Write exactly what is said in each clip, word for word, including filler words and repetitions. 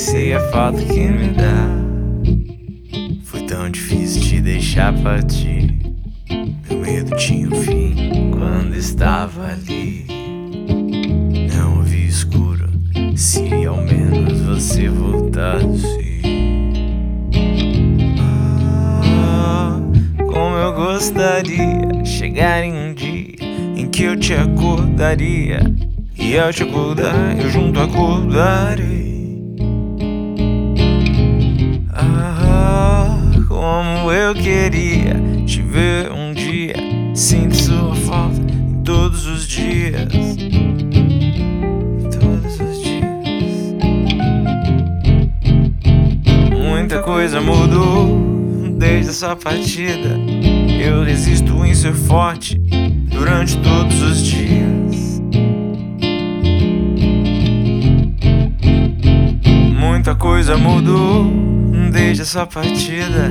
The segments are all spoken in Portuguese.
sei a falta que me dá. Foi tão difícil te deixar partir. Meu medo tinha um fim quando estava ali. Não ouvi escuro, se ao menos você voltasse. Ah, como eu gostaria chegar em um dia em que eu te acordaria, e ao te acordar eu junto acordarei. Ah, como eu queria te ver um dia. Sinto sua falta em todos os dias, em todos os dias. Muita coisa mudou desde a sua partida. Eu resisto em ser forte durante todos os dias. Muita coisa mudou desde a sua partida.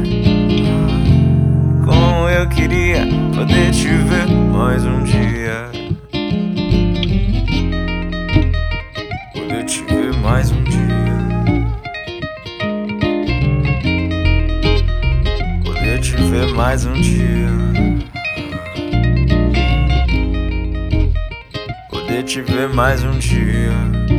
Como eu queria poder te ver mais um dia. Poder te ver mais um dia. Poder te ver mais um dia. Poder te ver mais um dia.